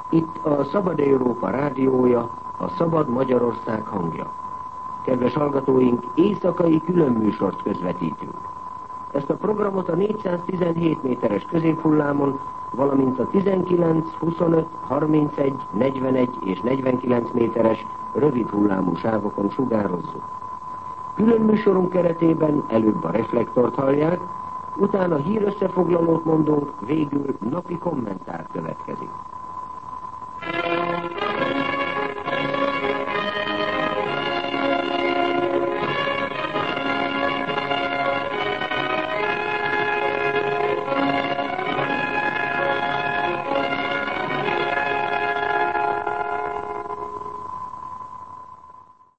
Itt a Szabad Európa rádiója, a Szabad Magyarország hangja. Kedves hallgatóink, éjszakai különműsort közvetítünk. Ezt a programot a 417 méteres középhullámon, valamint a 19, 25, 31, 41 és 49 méteres rövid hullámú sávokon sugározzuk. Különműsorunk keretében előbb a reflektort hallják, utána hírösszefoglalót mondunk, végül napi kommentár következik.